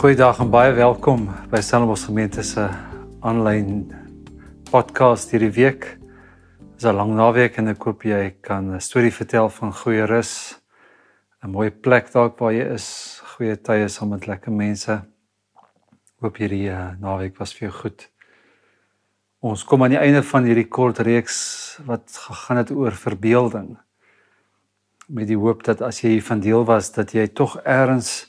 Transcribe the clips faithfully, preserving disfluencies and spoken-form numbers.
Goeiedag en baie welkom by Stellenbosch Gemeente se aanlyn podcast hierdie week. Dit is 'n lang naweek en ek hoop jy kan 'n storie vertel van goeie rus, 'n mooi plek dalk waar jy is, goeie tye saam met lekker mense. Hoop hierdie uh, naweek was vir jou goed. Ons kom aan die einde van hierdie kort reeks wat gegaan het oor verbeelding. Met die hoop dat as jy hiervan deel was, dat jy tog ergens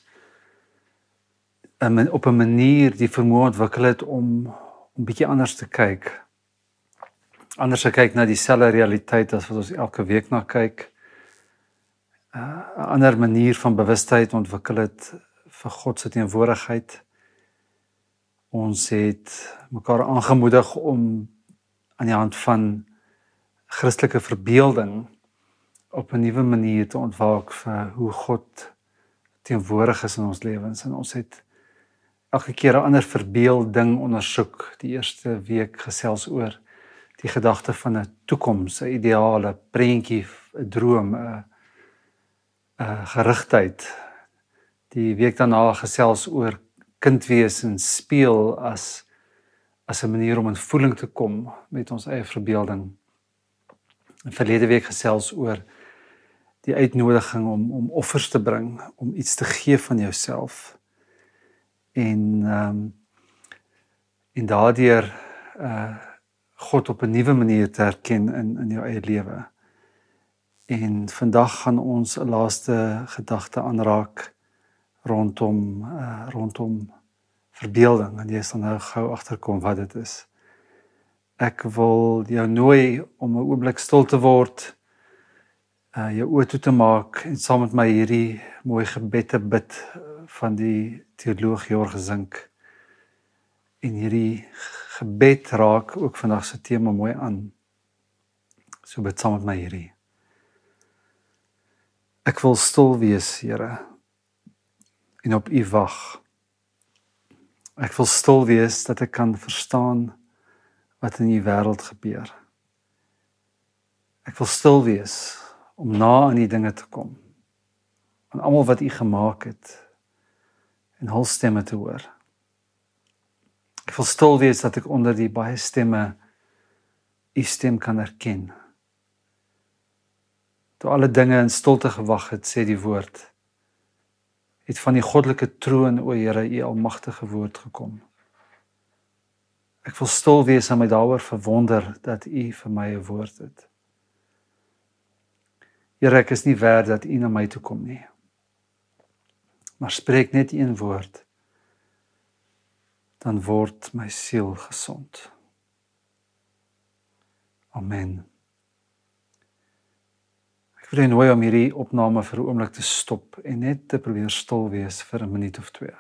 op 'n manier die vermoë ontwikkel het om 'n bietjie anders te kyk. Anders te kyk na dieselfde realiteit as wat ons elke week na kyk. 'n Ander manier van bewustheid ontwikkel het vir God se teenwoordigheid. Ons het mekaar aangemoedig om aan die hand van Christelike verbeelding op 'n nuwe manier te ontwaak vir hoe God teenwoordig is in ons lewens. En ons het elke keer 'n ander verbeelding ondersoek. Die eerste week gesels oor die gedagte van 'n toekoms, 'n ideaal, 'n prentjie, 'n droom, 'n 'n gerigtheid. Die week daarna gesels oor kind wees en speel as as 'n manier om in voeling te kom met ons eie verbeelding. En verlede week gesels oor die uitnodiging om om offers te bring, om iets te gee van jouself. En um, en daardeur uh, God op 'n nuwe manier te herken in in jou eie lewe. En vandag gaan ons 'n laaste gedagte aanraak rondom uh, rondom verbeelding, en jy sal nou gou agterkom wat dit is. Ek wil jou nooi om 'n oomblik stil te word, uh, jou oë toe te maak en saam met my hierdie mooi gebed te bid van die teoloog George Zink. En hierdie gebed raak ook vandag se tema mooi aan. So bid saam met my hierdie. Ek wil stil wees, Here, en op U wag. Ek wil stil wees dat ek kan verstaan wat in U wêreld gebeur. Ek wil stil wees om na aan die dinge te kom, aan almal wat U gemaak het, en hul stemme te hoor. Ek wil stil wees dat ek onder die baie stemme U stem kan herken. Toe alle dinge in stilte gewag het, sê die woord, het van die goddelike troon, o Here, U almagtige woord gekom. Ek wil stil wees en my daaroor verwonder dat U vir my 'n woord het. Here, ek is nie werd dat U na my toe kom nie. Maar spreek net een woord, dan word my siel gesond. Amen. Ek wil jou nooi om hierdie opname vir 'n oomblik te stop en net te probeer stil wees vir 'n minuut of twee.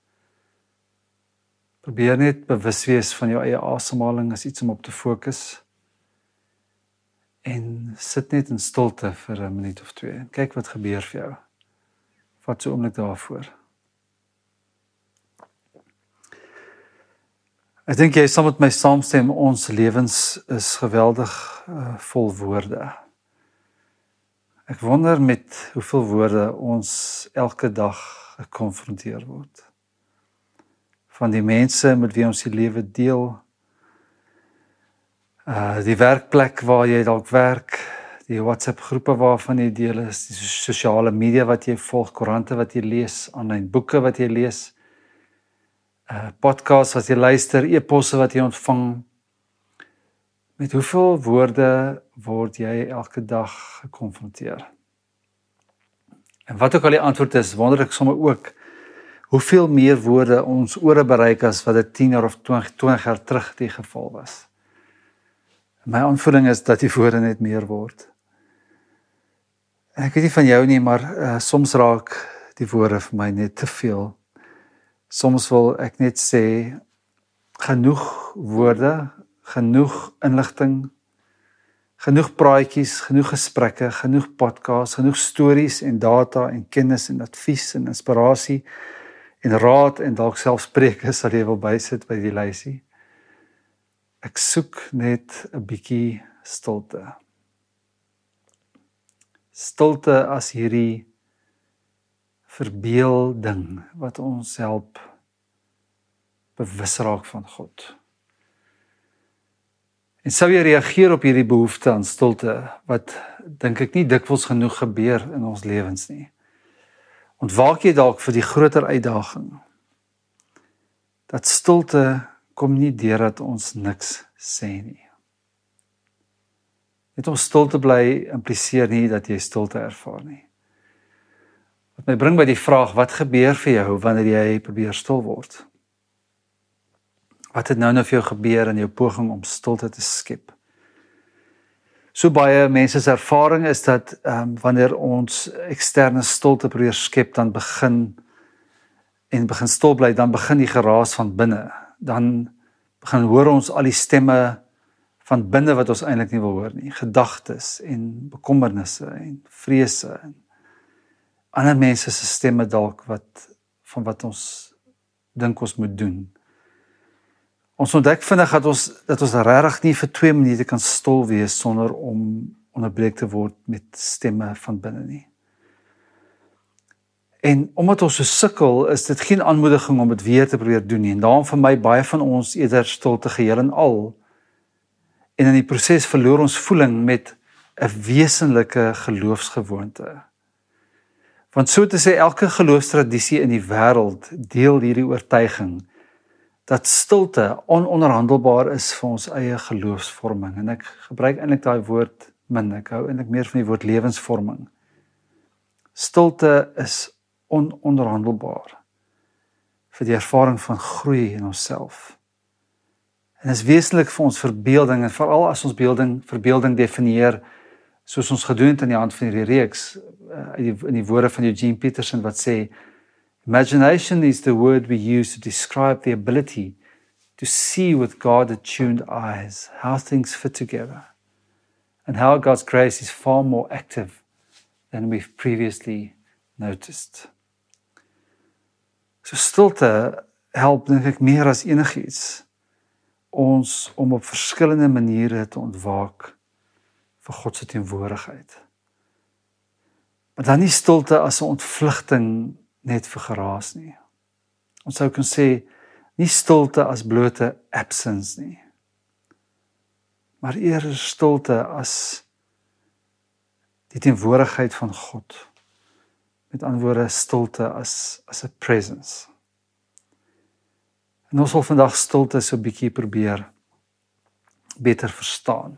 Probeer net bewus wees van jou eie asemhaling as iets om op te fokus. En sit net in stilte vir 'n minuut of twee. Kyk wat gebeur vir jou. Vat so 'n oomblik daarvoor. Ek dink jy saam met my saamstem, ons lewens is geweldig uh, vol woorde. Ek wonder met hoeveel woorde ons elke dag gekonfronteer word. Van die mense met wie ons die lewe deel, uh, die werkplek waar jy dalk werk, die WhatsApp groepe waarvan jy deel is, die sosiale media wat jy volg, koerante wat jy lees, aanlyn boeke wat jy lees, uh, podcasts wat jy luister, e-posse wat jy ontvang. Met hoeveel woorde word jy elke dag gekonfronteer? En wat ook al die antwoord is, wonder ek sommer ook, hoeveel meer woorde ons ore bereik as wat dit tien jaar of twintig jaar terug die geval was. My aanvoeling is dat die woorde net meer word. Ek weet nie van jou nie, maar uh, soms raak die woorde vir my net te veel. Soms wil ek net sê, genoeg woorde, genoeg inligting, genoeg praatjies, genoeg gesprekke, genoeg podcasts, genoeg stories en data en kennis en advies en inspirasie en raad en dalk selfs preke sal jy wil bysit by die lysie. Ek soek net 'n bietjie stilte. Stilte as hierdie verbeelding wat ons help bewus raak van God. En sou jy reageer op hierdie behoefte aan stilte, wat dink ek nie dikwels genoeg gebeur in ons lewens nie. Ontwaak jy dalk vir die groter uitdaging, dat stilte kom nie deurdat ons niks sê nie. Net om stil te bly impliseer nie dat jy stilte ervaar nie. Wat my bring by die vraag, wat gebeur vir jou wanneer jy probeer stil word? Wat het nou nou vir jou gebeur in jou poging om stilte te skep? So baie mense se ervaring is dat um, wanneer ons eksterne stilte probeer skep, dan begin en begin stil bly, dan begin die geraas van binne. Dan begin hoor ons al die stemme van binne wat ons eintlik nie wil hoor nie. Gedagtes en bekommernisse en vrese en ander mense se stemme dalk wat van wat ons dink ons moet doen. Ons ontdek vinnig dat ons dat ons regtig nie vir twee minute kan stil wees sonder om onderbreek te word met stemme van binne nie. En omdat ons so sukkel, is dit geen aanmoediging om dit weer te probeer doen nie. En daarom vir my baie van ons eerder stilte geheel en al. En in die proses verloor ons voeling met 'n wesenlike geloofsgewoonte. Want so te sê, elke geloofstradisie in die wêreld deel hierdie oortuiging dat stilte ononderhandelbaar is vir ons eie geloofsvorming. En ek gebruik eintlik daai woord min, ek hou eintlik meer van die woord lewensvorming. Stilte is ononderhandelbaar vir die ervaring van groei in onsself. En is wesentlik vir ons verbeelding, en veral as ons beelding, verbeelding definieer, soos ons gedoen het aan die hand van hierdie reeks, in die, in die woorde van Eugene Peterson wat sê, imagination is the word we use to describe the ability to see with God-attuned eyes how things fit together and how God's grace is far more active than we've previously noticed. So stilte help, dink ek, meer as enigiets ons om op verskillende maniere te ontwaak vir God se teenwoordigheid. Maar dan nie stilte as 'n ontvlugting net vir geraas nie. Ons sou kan sê, nie stilte as blote absence nie, maar eerder stilte as die teenwoordigheid van God. Met ander woorde, stilte as, as 'n presence. En ons wil vandag stilte so 'n bietjie probeer beter verstaan.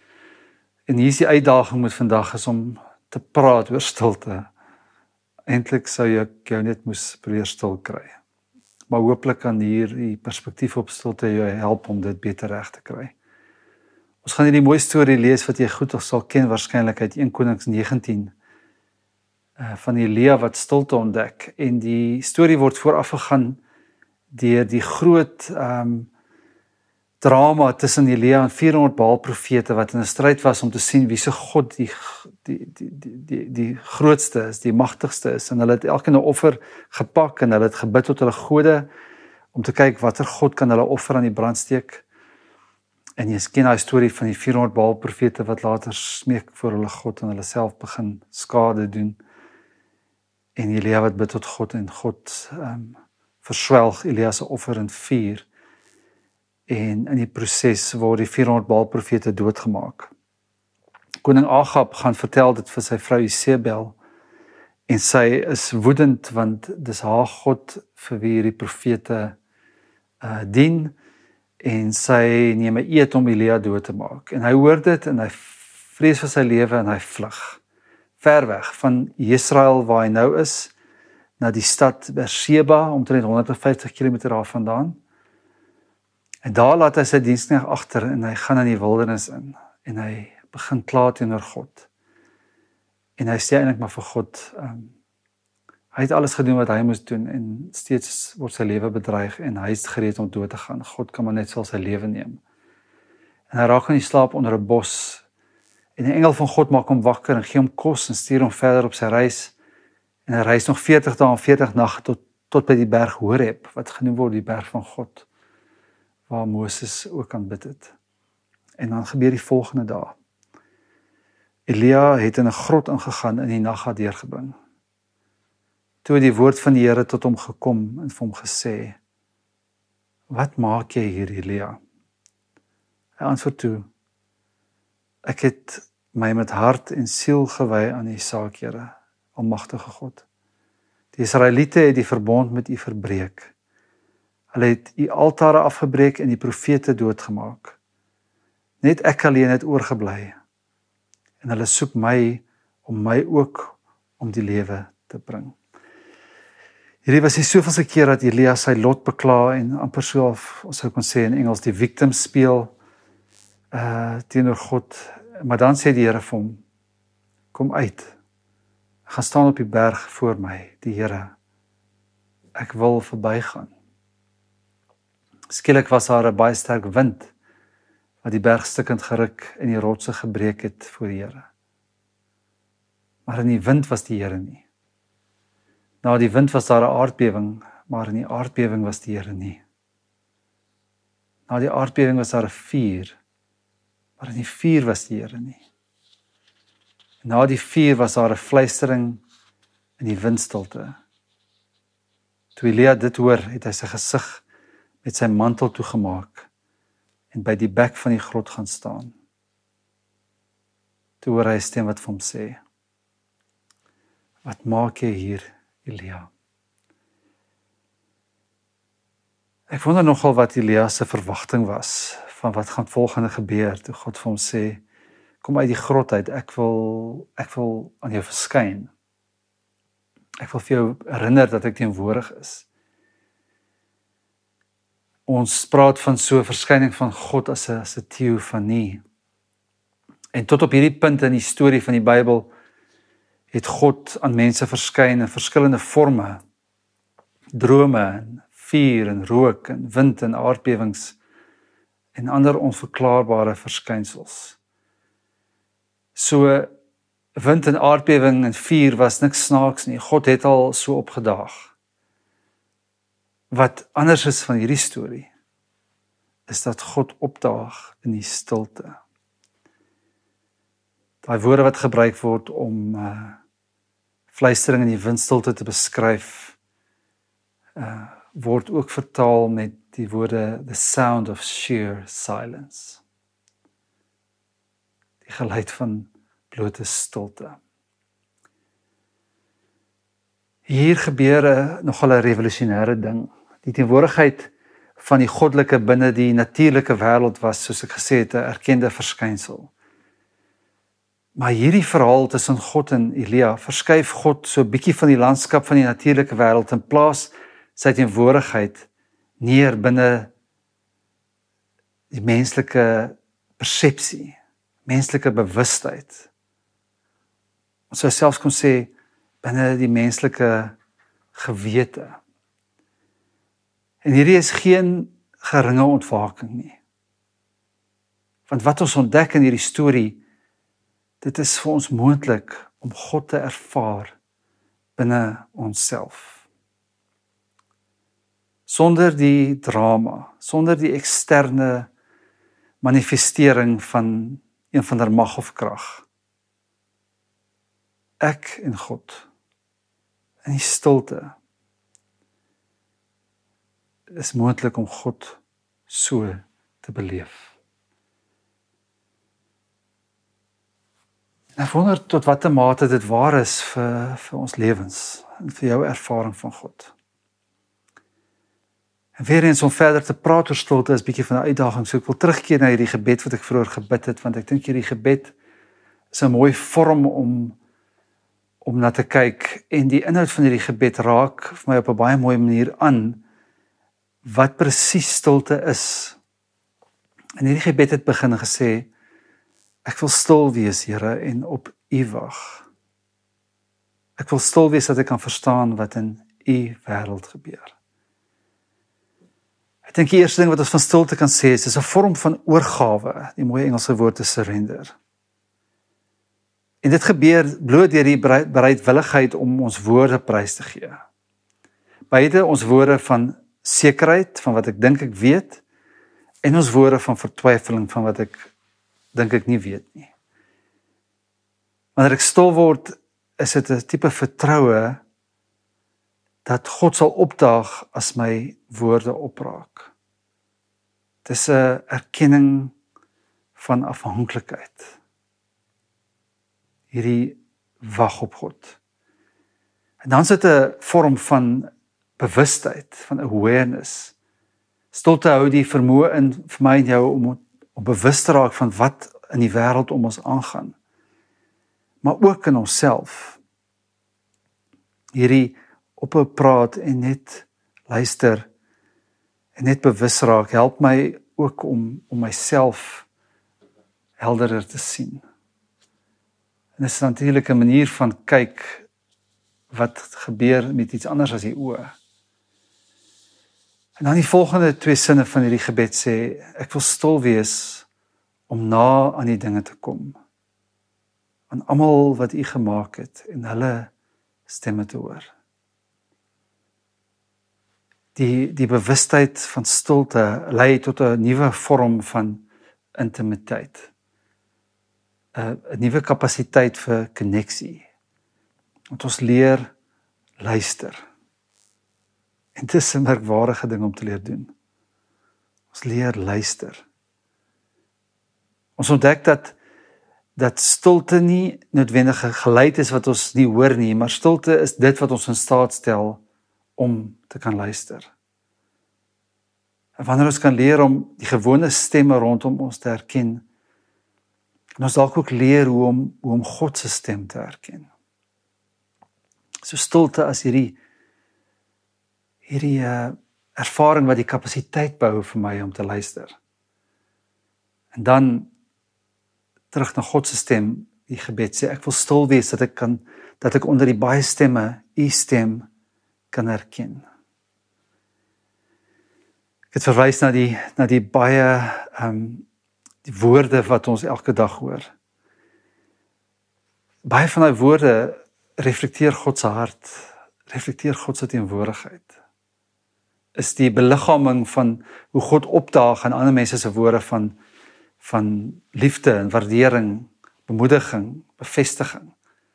En hier is die uitdaging met vandag is om te praat oor stilte. Eintlik sou ek jou net moes probeer stil kry. Maar hooplik kan hier die perspektief op stilte jou help om dit beter reg te kry. Ons gaan hierdie mooi storie lees wat jy goed sal ken waarskynlik uit Eerste Konings negentien. Uh, van Elia wat stilte ontdek. En die storie word voorafgegaan deur die groot um, drama tussen Elia en vierhonderd Baal-profete wat in 'n stryd was om te sien wie se God die die die die die die grootste is, die magtigste is, en hulle het elkeen 'n offer gepak en hulle het gebid tot hulle gode om te kyk watter God kan hulle offer aan die brand steek. En jy ken daai storie van die vierhonderd Baal-profete wat later smeek voor hulle God en hulle self begin skade doen. En Elia wat bid tot God en God um, verswelg Elia se offer in vuur. En in die proses word die vierhonderd Baal-profete doodgemaak. Koning Agab gaan vertel dit vir sy vrou Isebel en sy is woedend want dis haar God vir wie die profete uh, dien en sy neem 'n eed om Elia dood te maak. En hy hoor dit en hy vrees vir sy lewe en hy vlug ver weg van Israel waar hy nou is na die stad Beersheba omtrent honderdvyftig kilometer daar vandaan. En daar laat hy sy diensknegt agter en hy gaan in die wildernis in en hy begin kla teenoor God. En hy sê eintlik maar vir God, um, hy het alles gedoen wat hy moes doen en steeds word sy lewe bedreig en hy is gereed om dood te gaan. God kan maar net sal sy lewe neem. En hy raak in die slaap onder 'n bos en 'n engel van God maak hom wakker en gee hom kos en stuur hom verder op sy reis. En hy reis nog veertig dae en veertig nagte tot, tot by die berg Horeb, wat genoem word die berg van God, waar Moses ook aanbid het. En dan gebeur die volgende dag. Elia het in 'n grot ingegaan en die nag het deurgebring. Toe het die woord van die Here tot hom gekom en vir hom gesê, wat maak jy hier, Elia? Hy antwoord toe, ek het my met hart en siel gewy aan die saak, Here, almagtige God. Die Israeliete het die verbond met u verbreek. Hulle het u altare afgebreek en die profete doodgemaak. Net ek alleen het oorgebly. En hulle soek my om my ook om die lewe te bring. Hierdie was die soveelste keer dat Elia sy lot bekla en amper so of, ons sou kon sê in Engels, die victim speel uh, teenoor God. Maar dan sê die Here vir hom, kom uit, gaan staan op die berg voor my, die Here, ek wil verbygaan. Skielik was daar 'n baie sterk wind, wat die berg stukkend geruk en die rotse gebreek het voor die Here. Maar in die wind was die Here nie. Na die wind was daar 'n aardbewing, maar in die aardbewing was die Here nie. Na die aardbewing was daar 'n vuur, maar in die vuur was die Here nie. En na die vuur was daar 'n fluistering in die windstilte. Toe Elia dit hoor, het hy sy gesig met sy mantel toegemaak en by die bek van die grot gaan staan. Toe hoor hy 'n stem wat vir hom sê, wat maak jy hier, Elia? Ek wonder nogal wat Elia se verwagting was, van wat gaan volgende gebeur, toe God vir hom sê, kom uit die grot uit, ek wil, ek wil aan jou verskyn. Ek wil vir jou herinner dat ek teenwoordig is. Ons praat van so 'n verskyning van God as 'n as 'n teofanie. En tot op hierdie punt in die storie van die Bybel het God aan mense verskyn in verskillende forme, drome en vuur en rook en wind en aardbewings en ander onverklaarbare verskynsels. So wind en aardbewing en vuur was niks snaaks nie. God het al so opgedaag. Wat anders is van hierdie storie, is dat God opdaag in die stilte. Daai woorde wat gebruik word om uh, fluistering in die windstilte te beskryf, uh, word ook vertaal met die woorde the sound of sheer silence. Die geluid van blote stilte. Hier gebeur 'n nogal 'n revolusionêre ding. Die teenwoordigheid van die goddelike binne die natuurlike wêreld was, soos ek gesê het, 'n erkende verskynsel. Maar hierdie verhaal tussen God en Elia verskuif God so 'n bietjie van die landskap van die natuurlike wêreld en plaas sy teenwoordigheid neer binne die menslike persepsie, menslike bewustheid. Ons sou selfs kon sê binne die menslike gewete. En hierdie is geen geringe ontwaking nie. Want wat ons ontdek in hierdie storie, dit is vir ons moontlik om God te ervaar binne onsself. Sonder die drama, sonder die eksterne manifestering van een van der mag of krag. Ek en God in die stilte is moontlik om God so te beleef. En ek wonder tot watter mate dit waar is vir, vir ons lewens en vir jou ervaring van God. En weer eens om verder te praat oor stilte is 'n bietjie van 'n uitdaging, so ek wil terugkeer na hierdie gebed wat ek vroeër gebid het, want ek dink hierdie gebed is 'n mooi vorm om om na te kyk, en die inhoud van hierdie gebed raak vir my op 'n baie mooi manier aan wat presies stilte is. En hierdie gebed het begin gesê, ek wil stil wees, Here, en op U wag. Ek wil stil wees dat ek kan verstaan wat in U wêreld gebeur. Ek dink die eerste ding wat ons van stilte kan sê is, is 'n vorm van oorgawe, die mooie Engelse woord is surrender. En dit gebeur bloot deur die bereidwilligheid om ons woorde prys te gee. Beide ons woorde van sekerheid, van wat ek dink ek weet, en ons woorde van vertwyfeling, van wat ek dink ek nie weet nie. Wanneer ek stil word, is dit 'n tipe vertroue dat God sal opdaag as my woorde opraak. Dis 'n erkenning van afhanklikheid. Hierdie wag op God. En dan sit 'n vorm van bewustheid, van awareness. Stilte hou die vermoë in vir my en jou om, om bewus te raak van wat in die wêreld om ons aangaan. Maar ook in onsself. Hierdie ophou praat en net luister en net bewus raak, help my ook om, om myself helderder te sien. En dit is natuurlik 'n manier van kyk wat gebeur met iets anders as die oë. En dan die volgende twee sinne van hierdie gebed sê, ek wil stil wees om na aan die dinge te kom. Aan almal wat U gemaak het en hulle stemme te hoor. Die, die bewustheid van stilte lei tot 'n nuwe vorm van intimiteit. 'n 'n nuwe kapasiteit vir koneksie. Want ons leer luister. En dit is 'n merkwaardige ding om te leer doen. Ons leer luister. Ons ontdek dat dat stilte nie noodwendig 'n geluid is wat ons nie hoor nie, maar stilte is dit wat ons in staat stel om te kan luister. En wanneer ons kan leer om die gewone stemme rondom ons te herken, en ons dalk ook leer hoe om, hoe om God se stem te herken. So stilte as hierdie hierdie uh, ervaring wat die kapasiteit bou vir my om te luister. En dan terug na God se stem, die gebed sê, ek wil stil wees dat ek kan, dat ek onder die baie stemme, U stem kan herken. Ek het verwys na die, na die baie, um, die woorde wat ons elke dag hoor. Baie van die woorde reflekteer God se hart, reflekteer God se teenwoordigheid. Is die beliggaaming van hoe God opdaag aan ander mense se woorde van, van liefde en waardering, bemoediging, bevestiging.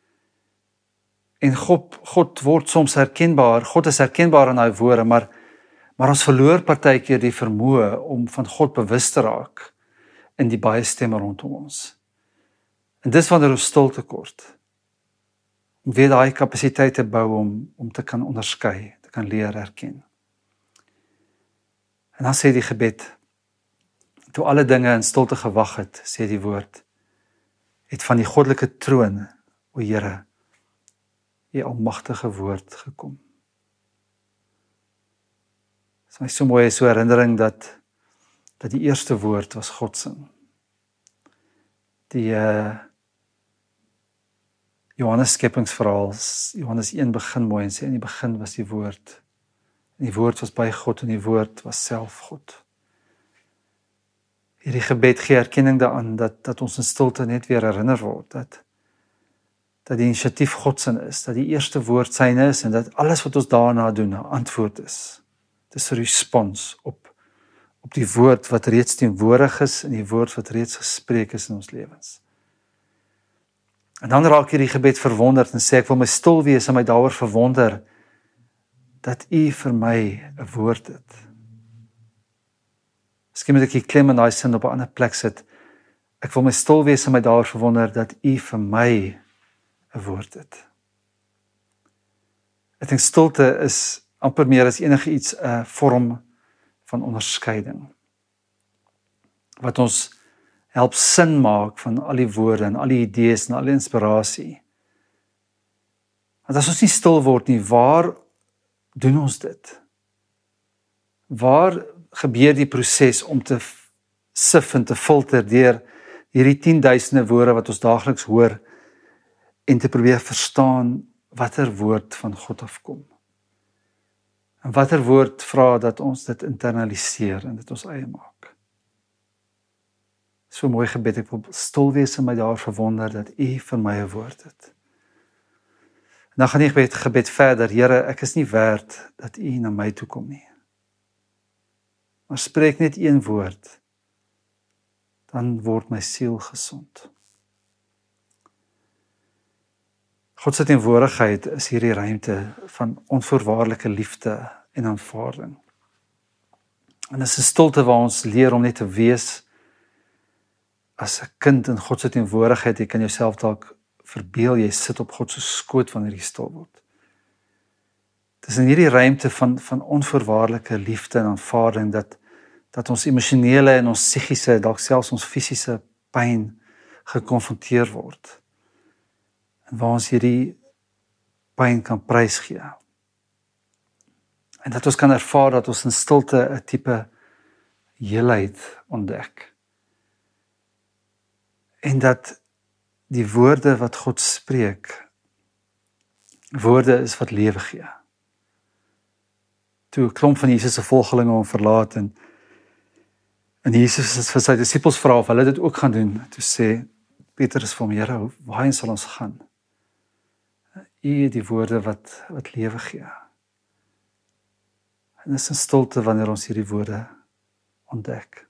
En God, God word soms herkenbaar, God is herkenbaar in daai woorde, maar, maar ons verloor partykeer die vermoë om van God bewus te raak in die baie stemme rondom ons. En dis wanneer ons stilte kort. Om weer daai kapasiteit te bou om, om te kan onderskei, te kan leer herken. En dan sê die gebed, toe alle dinge in stilte gewag het, sê die woord, het van die goddelike troon, o Here, U almagtige woord gekom. Dit is my so mooi, so herinnering dat, dat die eerste woord was God se. Die uh, Johannes skepingsverhaal, Johannes een begin mooi en sê, in die begin was die woord, en die woord was by God, en die woord was self God. Hierdie gebed gee erkenning daaraan, dat, dat ons in stilte net weer herinner word, dat, dat die initiatief Godsin is, dat die eerste woord syne is, en dat alles wat ons daarna doen, 'n antwoord is. Dit is 'n respons op, op die woord wat reeds teenwoordig is, en die woord wat reeds gespreek is in ons lewens. En dan raak hierdie gebed verwonderd, en sê, ek wil my stil wees, en my daaroor verwonder, dat U vir my 'n woord het. Miskien moet ek die klem in daai sin op 'n ander plek sit. Ek wil my stil wees en my daaroor verwonder dat U vir my 'n woord het. Ek dink stilte is amper meer as enige iets 'n vorm van onderskeiding. Wat ons help sin maak van al die woorde en al die idees en al die inspirasie. Want as ons nie stil word nie, waar doen ons dit? Waar gebeur die proses om te sif en te filter deur hierdie tienduisende woorde wat ons daagliks hoor en te probeer verstaan watter woord van God afkom? En watter woord vra dat ons dit internaliseer en dit ons eie maak? So mooi gebed, ek wil stil wees en my daar verwonder dat U vir my 'n woord het. En dan gaan die gebed, gebed verder, Here, ek is nie werd dat U na my toe kom nie. Maar spreek net een woord, dan word my siel gesond. God se teenwoordigheid is hierdie ruimte van onvoorwaardelike liefde en aanvaarding. En dit is 'n stilte waar ons leer om net te wees as 'n kind in God se teenwoordigheid. Jy kan jouself dalk verbeel, jy sit op God se skoot wanneer jy stil word. Dit is in hierdie ruimte van, van onvoorwaardelike liefde en aanvaarding dat, dat ons emosionele en ons psigiese, dalk selfs ons fisiese pyn gekonfronteer word. En waar ons hierdie pyn kan prysgee. En dat ons kan ervaar dat ons in stilte 'n tipe heelheid ontdek. En dat die woorde wat God spreek, woorde is wat lewe gee. Toe 'n klomp van Jesus se volgelinge hom verlaat en en Jesus het vir sy disippels vra of hulle dit ook gaan doen. Toe sê Petrus vir hom: Here, waarheen sal ons gaan? U het die woorde wat wat lewe gee. En dit is 'n stilte wanneer ons hierdie woorde ontdek.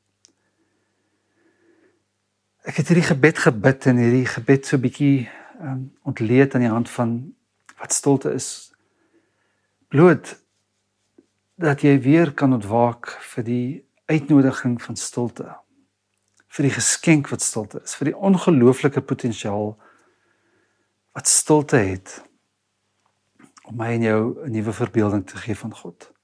Ek het hierdie gebed gebid en hierdie gebed so 'n bietjie um, ontleed aan die hand van wat stilte is. Bloot dat jy weer kan ontwaak vir die uitnodiging van stilte. Vir die geskenk wat stilte is, vir die ongelooflike potensiaal wat stilte het om my en jou 'n nuwe verbeelding te gee van God.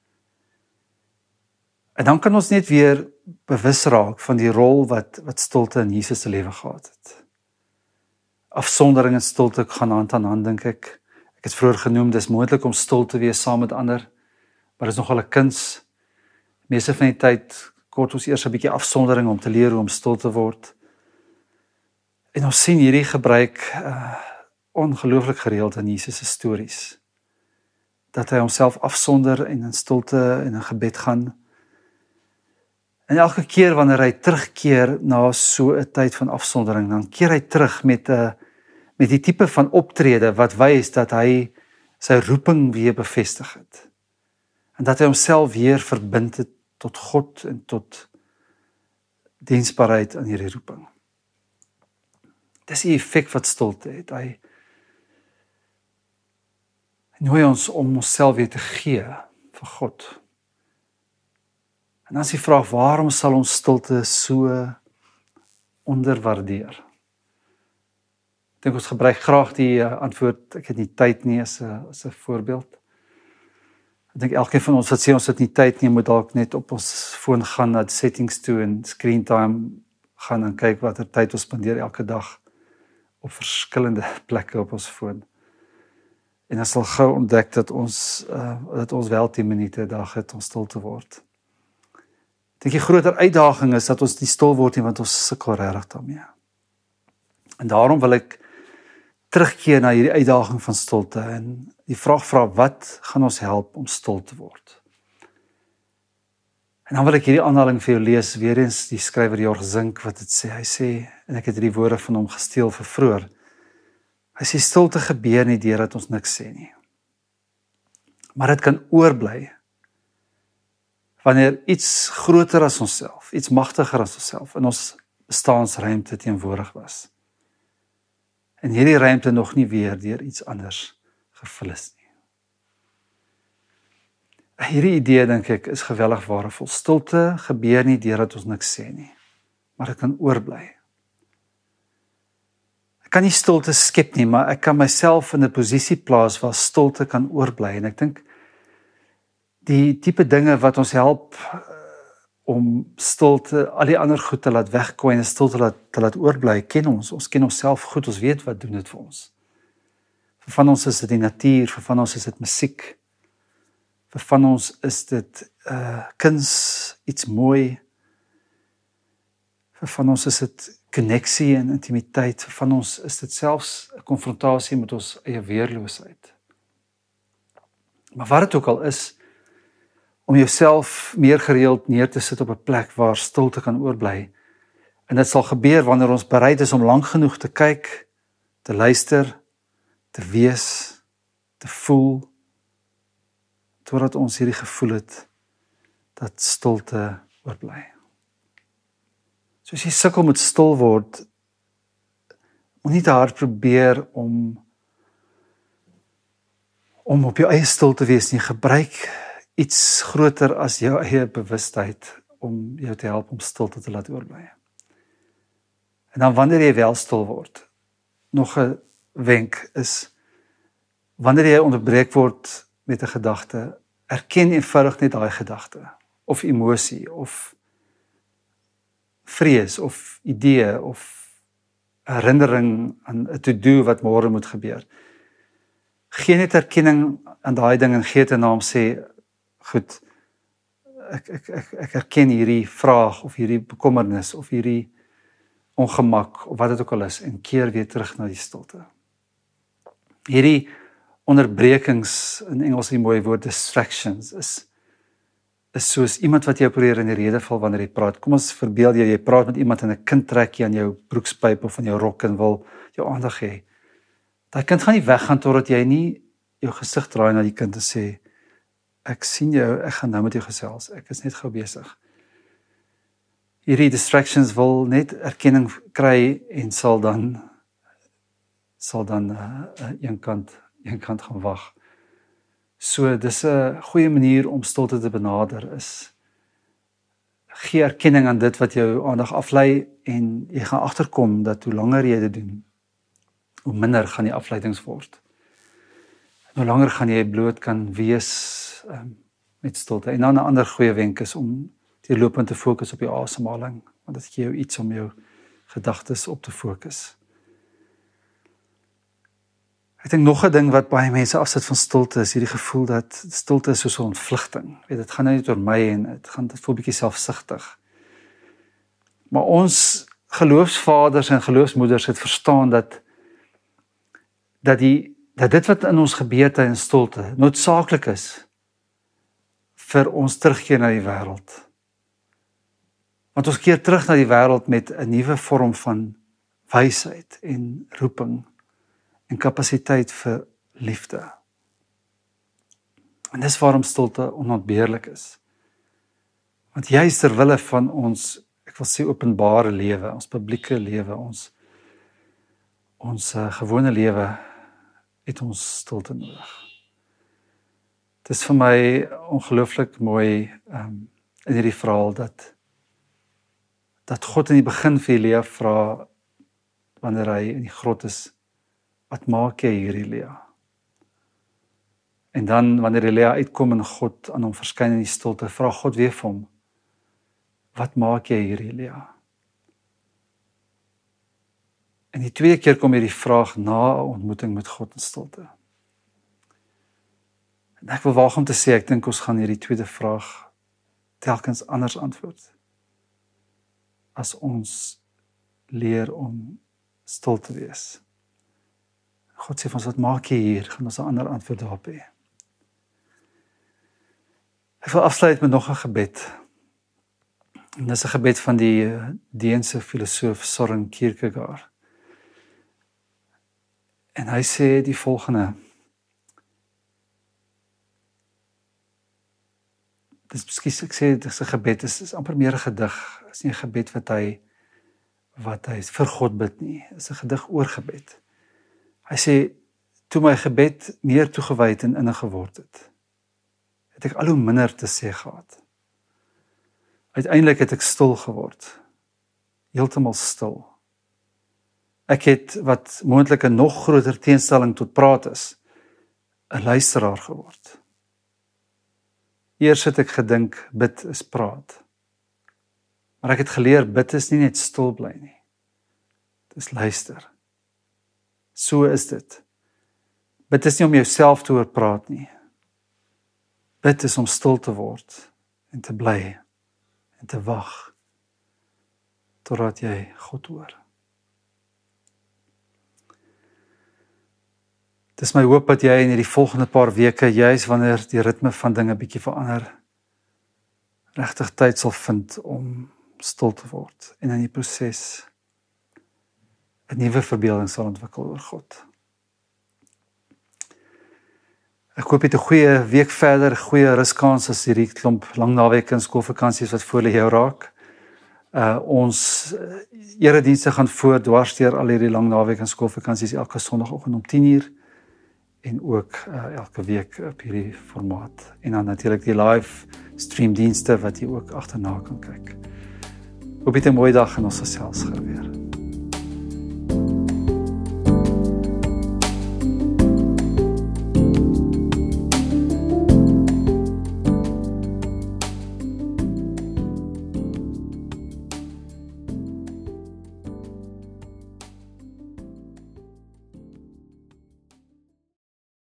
En dan kan ons net weer bewus raak van die rol wat, wat stilte in Jesus se lewe gehad het. Afsondering en stilte gaan hand aan hand, dink ek. Ek het vroeër genoem, dis moontlik om stil te wees saam met ander, maar dis nogal 'n kuns. Meeste van die tyd kort ons eers 'n bietjie afsondering om te leer hoe om stil te word. En ons sien hierdie gebruik uh, ongelooflik gereeld in Jesus se stories. Dat hy homself afsonder en in stilte en in gebed gaan. En elke keer wanneer hy terugkeer na so 'n tyd van afsondering, dan keer hy terug met 'n met die tipe van optrede wat wys dat hy sy roeping weer bevestig het. En dat hy homself weer verbind het tot God en tot diensbaarheid aan hierdie roeping. Dis die effek wat stilte het. Hy nooi ons om onsself weer te gee vir God. En dan is die vraag, waarom sal ons stilte so onderwaardeer? Ek dink ons gebruik graag die uh, antwoord, ek het nie tyd nie, as 'n as 'n voorbeeld. Ek dink elkeen van ons wat sê ons het nie tyd nie, moet dalk net op ons foon gaan na settings toe en screen time gaan en kyk watter tyd ons spandeer elke dag op verskillende plekke op ons foon. En ons sal gou ontdek dat ons uh, dat ons wel tien minute 'n dag het om stil te word. Ek dink die groter uitdaging is dat ons nie stil word nie, want ons sukkel regtig daarmee. En daarom wil ek terugkeer na hierdie uitdaging van stilte en die vraag vra, wat gaan ons help om stil te word? En dan wil ek hierdie aanhaling vir jou lees, weer eens die skrywer Georg Zink wat dit sê. Hy sê, en ek het hierdie woorde van hom gesteel vir vroeër. Hy sê stilte gebeur nie deurdat ons niks sê nie. Maar dit kan oorbly wanneer iets groter as onsself, iets magtiger as onsself in ons bestaansruimte teenwoordig was. En hierdie ruimte nog nie weer deur iets anders gevul is nie. Hierdie idee, dink ek, is geweldig waardevol. Stilte gebeur nie deurdat ons niks sê nie, maar dit kan oorbly. Ek kan nie stilte skep nie, maar ek kan myself in 'n posisie plaas waar stilte kan oorbly. En ek dink die tipe dinge wat ons help uh, om stilte, al die ander goed te laat wegkooi en stilte laat, te laat oorbly, ken ons. Ons ken onsself goed, ons weet wat doen dit vir ons. Vir van ons is dit die natuur, vir van ons is dit musiek. Vir van ons is dit uh, kuns, iets mooi. Vir van ons is dit koneksie en intimiteit. Vir van ons is dit selfs 'n konfrontasie met ons eie weerloosheid. Maar wat dit ook al is, om jouself meer gereeld neer te sit op 'n plek waar stilte kan oorbly. En dit sal gebeur wanneer ons bereid is om lank genoeg te kyk, te luister, te wees, te voel, totdat ons hierdie gevoel het dat stilte oorbly. So as jy sukkel met stil word, moet nie te hard probeer om om op jou eie stil te wees nie. Gebruik iets groter as jou eie bewustheid om jou te help om stilte te laat oorbly. En dan wanneer jy wel stil word, nog 'n wenk is, wanneer jy onderbreek word met 'n gedagte, erken eenvoudig net daai gedagte, of emosie, of vrees, of idee, of herinnering aan 'n to-do wat môre moet gebeur. Gee net erkenning aan daai ding en gee dit 'n naam, sê, goed, ek, ek, ek, ek erken hierdie vraag, of hierdie bekommernis, of hierdie ongemak, of wat dit ook al is, en keer weer terug na die stilte. Hierdie onderbrekings, in Engels die mooi woord distractions, is, is soos iemand wat jou probeer in die rede val wanneer jy praat. Kom ons verbeel jy, jy praat met iemand en 'n kind trek jy aan jou broekspyp of aan jou rok en wil jou aandag hê. Daai kind gaan nie weggaan totdat jy nie jou gesig draai na die kind en sê, ek sien jou, ek gaan nou met jou gesels, ek is net gou besig. Hierdie distractions wil net erkenning kry en sal dan sal dan uh, een kant een kant gaan wag. So dis 'n goeie manier om stilte te benader, is gee erkenning aan dit wat jou aandag aflei, en jy gaan agterkom dat hoe langer jy dit doen, hoe minder gaan die afleidings word. En hoe langer gaan jy bloot kan wees um, met stilte. En dan 'n ander goeie wenk is om deurlopend te fokus op jou asemhaling, want dit gee jou iets om jou gedagtes op te fokus. Ek dink nog 'n ding wat baie mense afsit van stilte is hierdie gevoel dat stilte is soos 'n ontvlugting. Weet, dit gaan nou net oor my en dit gaan dit voel bietjie selfsugtig. Maar ons geloofsvaders en geloofsmoeders het verstaan dat dat die dat dit wat in ons gebeur tydens stilte noodsaaklik is vir ons terugkeer na die wêreld. Want ons keer terug na die wêreld met 'n nuwe vorm van wysheid en roeping en kapasiteit vir liefde. En dis waarom stilte onontbeerlik is. Want juis ter wille van ons, ek wil sê openbare lewe, ons publieke lewe, ons ons uh, gewone lewe, het ons stilte nodig. Het is vir my ongelooflik mooi um, in hierdie verhaal dat dat God in die begin vir Elia vra, wanneer hy in die grot is, wat maak jy hier, Elia? En dan wanneer Elia uitkom en God aan hom verskyn in die stilte, vra God weer vir hom, wat maak jy hier, Elia? En die tweede keer kom hierdie vraag na 'n ontmoeting met God in stilte. En ek wil waag om te sê, ek dink ons gaan hierdie tweede vraag telkens anders antwoord, as ons leer om stil te wees. God sê vir ons, wat maak jy hier? Gaan ons 'n ander antwoord daarop hê. Ek wil afsluit met nog 'n gebed. En dis 'n gebed van die Deense filosoof Søren Kierkegaard. En hy sê die volgende: Dis presies, ek sê, dis 'n gebed, dis is amper meer 'n gedig, is nie 'n gebed wat hy wat hy vir God bid nie, is 'n gedig oor gebed. Hy sê, toe my gebed meer toegewyd en innig geword het, het ek al hoe minder te sê gehad. Uiteindelik het ek stil geword, heeltemal stil. Ek het, wat moontlik 'n nog groter teenstelling tot praat is, 'n luisteraar geword. Eers het ek gedink, bid is praat. Maar ek het geleer, bid is nie net stil bly nie. Dit is luister. So is dit. Bid is nie om jouself te hoor praat nie. Bid is om stil te word en te bly en te wag totdat jy God hoor. Dit is my hoop dat jy in hierdie volgende paar weke, juis wanneer die ritme van dinge bietjie verander, regtig tyd sal vind om stil te word en in die proses 'n nuwe verbeelding sal ontwikkel oor God. Ek hoop jy het 'n goeie week verder, goeie ruskans as hierdie klomp lang naweek en skoolvakansies wat voor lê jou raak. Uh, ons uh, eredienste gaan voort dwars deur al hierdie lang naweek en skoolvakansies elke Sondagoggend om tien uur. en ook uh, elke week op hierdie formaat. En dan natuurlik die live streamdienste wat jy ook agterna kan kyk. Hoop jy 'n mooi dag en ons gesels gou weer.